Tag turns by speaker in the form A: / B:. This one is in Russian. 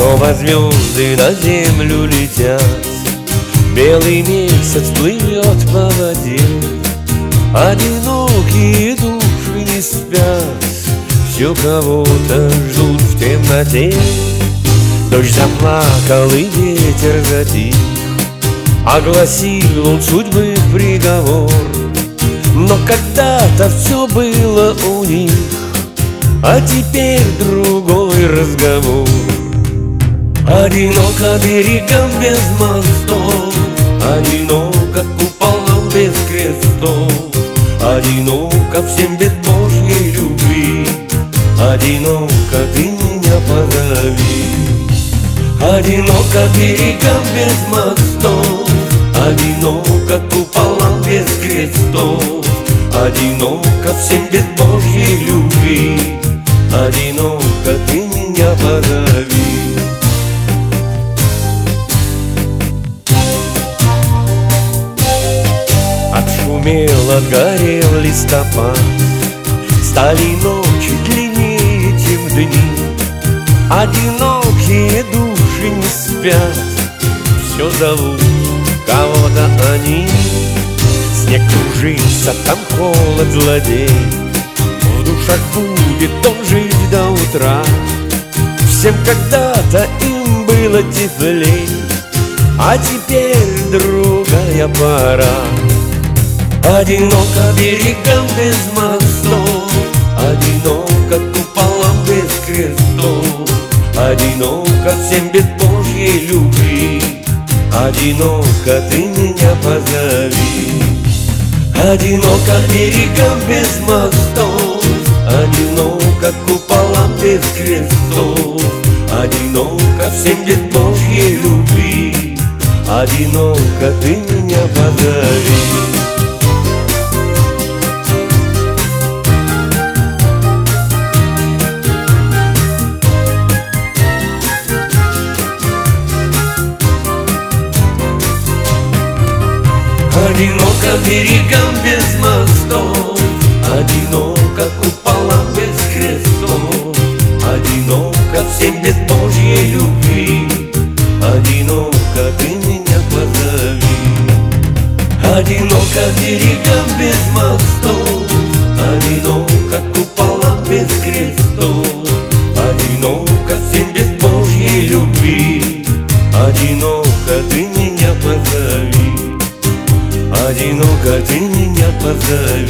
A: Снова звезды на землю летят, белый месяц плывет по воде. Одинокие души не спят, все кого-то ждут в темноте. Дождь заплакал и ветер затих, огласил он судьбы приговор. Но когда-то все было у них, а теперь другой разговор. Одиноко берегам без мостов, одиноко куполам без крестов, одиноко всем без Божьей любви, одиноко ты меня позови. Одиноко берегам без мостов, одиноко куполам без крестов, одиноко всем без Божьей любви, одиноко ты меня позови. Отшумел, отгорел листопад, стали ночи длиннее, чем дни. Одинокие души не спят, все зовут кого-то они. Снег кружится, там холод злодей, в душах будет он жить до утра. Всем когда-то им было теплей, а теперь другая пора. Одиноко берегам без мостов, одиноко куполам без крестов, одиноко всем без Божьей любви, одиноко ты меня позови. Одиноко берегам без мостов, одиноко куполам без крестов, одиноко всем без Божьей любви, одиноко ты меня позови. Одиноко берегам без мостов, одиноко куполам без крестов, одиноко всем без Божьей любви, одиноко ты меня позови. Одиноко берегам без мостов, одиноко куполам без крестов, одиноко всем без Божьей любви, одиноко ты меня позови. Одиноко ты меня позови.